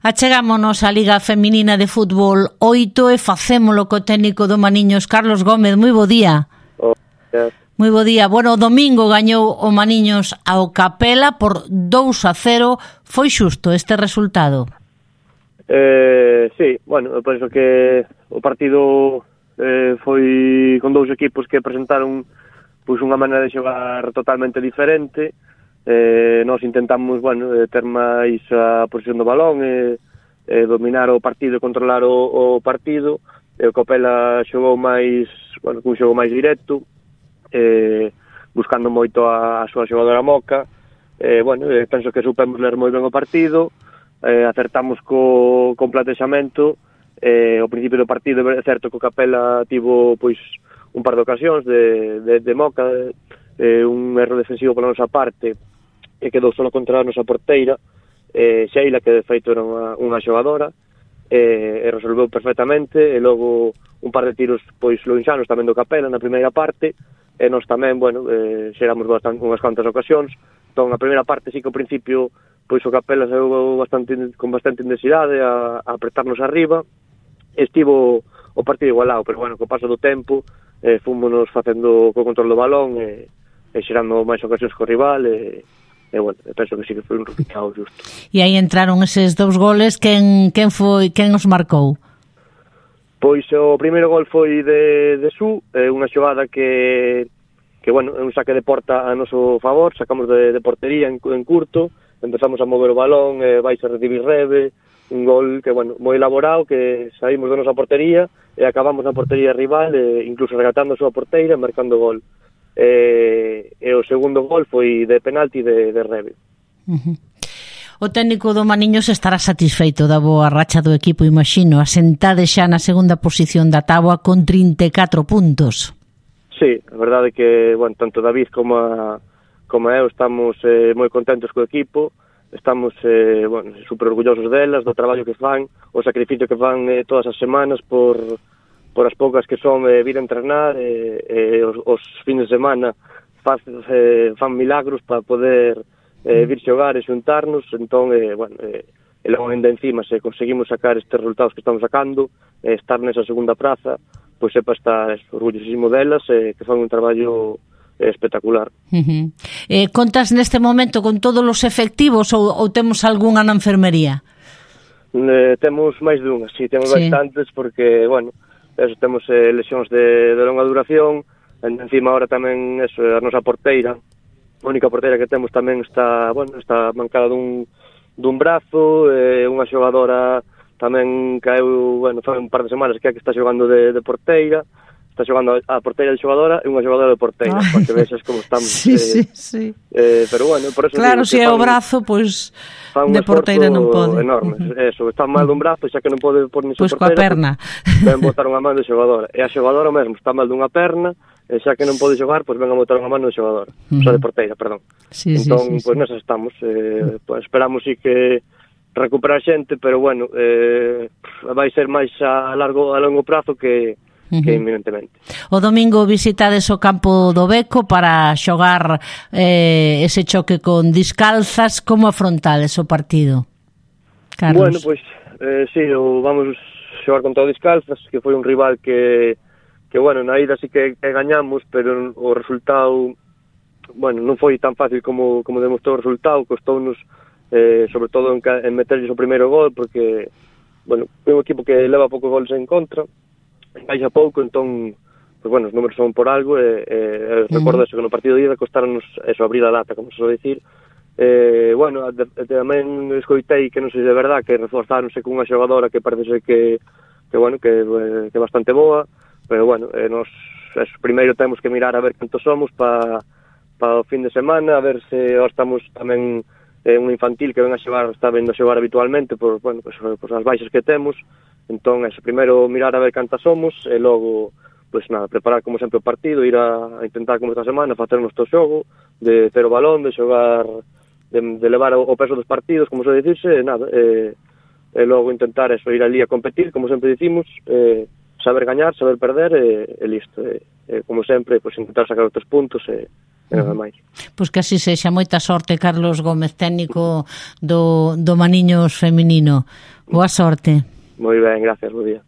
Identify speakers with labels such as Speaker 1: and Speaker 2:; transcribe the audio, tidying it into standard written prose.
Speaker 1: Achegámonos á Liga Feminina de Fútbol 8 e facémolo co técnico do Maniños, Carlos Gómez. Moi bo día. Moi bo día. Bueno, o domingo gañou o Maniños ao Capela por 2-0. Foi xusto este resultado?
Speaker 2: Sí, bueno, eu penso que o partido foi con dous equipos que presentaron pois unha maneira de xogar totalmente diferente. Nós intentamos, bueno, ter máis a posición do balón e dominar o partido e controlar o partido. O Capela xogou máis, bueno, un xogo máis directo, buscando moito a súa xogadora Moca. Bueno, penso que supemos ler moi ben o partido, acertamos co plantexamento. Ao principio do partido é certo que o Capela tivo pois un par de ocasións de Moca, un erro defensivo pola nosa parte e quedou só contra a nosa porteira, Sheila, que de feito era unha xogadora, e resolveu perfectamente, e logo un par de tiros pois loinxanos tamén do Capela na primeira parte, e nós tamén, bueno, xeramos unhas cuantas ocasións. Entón, a primeira parte sí que ao principio pois o Capela saiu con bastante intensidade a apretarnos arriba, estivo o partido igualado, pero bueno, co paso do tempo fomos facendo co control do balón e xerando máis ocasións co rival e bueno, penso que sí que foi un resultado justo.
Speaker 1: E aí entraron eses dous goles. Quen os marcou?
Speaker 2: Pois o primeiro gol foi de Su, unha xogada que bueno, é un saque de porta a noso favor, sacamos de portería en curto, empezamos a mover o balón, vais a recibir rebe, un gol que, bueno, moi elaborado, que saímos da nosa portería e acabamos na portería rival, incluso regatando a súa porteira e marcando gol. E o segundo gol foi de penalti de rebe.
Speaker 1: O técnico do Maniños estará satisfeito da boa racha do equipo, imagino, asentade xa na segunda posición da táboa con 34 puntos.
Speaker 2: Sí, a verdade é que, bueno, tanto David como eu estamos moi contentos co equipo. Estamos bueno, super orgullosos delas, do traballo que fan, o sacrificio que fan todas as semanas por as poucas que son vir a entrenar, os fines de semana fan milagros para poder vir xogar e xuntarnos. Entón, bueno, e logo ainda encima, se conseguimos sacar estes resultados que estamos sacando, estar nesa segunda praza, pois sepa estar orgullosísimo delas, que fan un traballo espectacular.
Speaker 1: Contas neste momento con todos os efectivos ou temos algunha na enfermería?
Speaker 2: Temos máis dunha, sí, temos bastantes, porque, bueno, temos lesións de longa duración, encima ahora tamén a nosa porteira, a única porteira que temos tamén está mancada dun brazo, unha xogadora tamén caeu, bueno, fai un par de semanas que está xogando de porteira, está xogando a porteira de xogadora e unha xogadora de porteira, para que vexas como estamos.
Speaker 1: Sí.
Speaker 2: Pero bueno, por eso
Speaker 1: claro, se é o brazo, pois de porteira non pode.
Speaker 2: Enorme, eso, está mal dun brazo, xa que non pode por ni
Speaker 1: pois
Speaker 2: porteira.
Speaker 1: Pois coa perna.
Speaker 2: Ven botar unha man de xogadora. E a xogadora mesmo está mal dunha perna, e xa que non pode xogar, pois ven a botar unha man de xogadora. O sea, de porteira, perdón. Entón, pois nesas estamos. Pois esperamos sí que recuperar xente, pero bueno, vai ser máis a longo prazo que inminentemente.
Speaker 1: O domingo visitades o campo do Beco para xogar ese choque con Discalzas. Como afrontades o partido, Carlos?
Speaker 2: Bueno, pois sí, vamos xogar contra o Discalzas, que foi un rival que bueno, na ida sí que gañamos, pero o resultado, bueno, non foi tan fácil como demostrou o resultado. Costounos sobre todo en meterlles o primeiro gol, porque, bueno, é un equipo que leva poucos goles en contra, baixa pouco, entón, pues bueno, os números son por algo, recordo eso, que no partido de ida costaronos eso, abrir a lata, como se suele decir. Bueno, tamén escoitei que non sei de verdad que reforzáronse con unha xogadora que parece que bueno, que é bastante boa, pero bueno, nos primeiro temos que mirar a ver cantos somos para o fin de semana, a ver se estamos tamén un infantil que ven a xogar, está vendo a xogar habitualmente por, bueno, pues as baixas que temos. Entón, primeiro mirar a ver cantas somos e logo, pois nada, preparar como sempre o partido, ir a intentar como esta semana facer o noso xogo, de ter o balón, de xogar, de levar o peso dos partidos, como se dicirse, nada, e logo intentar eso, ir ali a competir, como sempre dicimos, saber gañar, saber perder e listo. Como sempre, pois intentar sacar os 3 puntos e e nada máis.
Speaker 1: Pois que así sexa. Moita sorte, Carlos Gómez, técnico do Maniños feminino. Boa sorte.
Speaker 2: Moi ben, gracias, bo día.